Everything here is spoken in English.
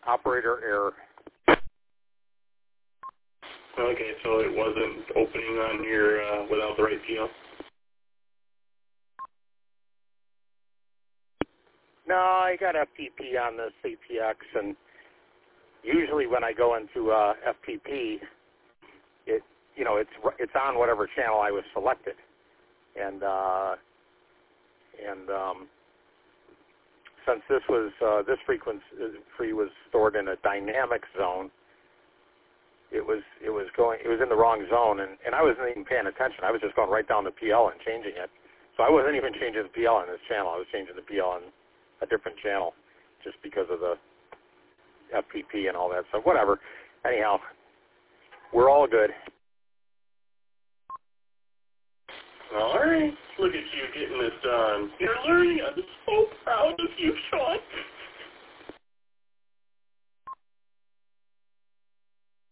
operator error. Okay, so it wasn't opening on your without the right PL? No, I got FTP on the CPX, and usually when I go into FTP, it's on whatever channel I was selected, and since this frequency was stored in a dynamic zone, it was in the wrong zone, and I wasn't even paying attention. I was just going right down to PL and changing it. So I wasn't even changing the PL on this channel. I was changing the PL on a different channel just because of the FPP and all that stuff. Whatever. Anyhow, we're all good. All right. Look at you getting this done. You're learning. I'm so proud of you, Sean.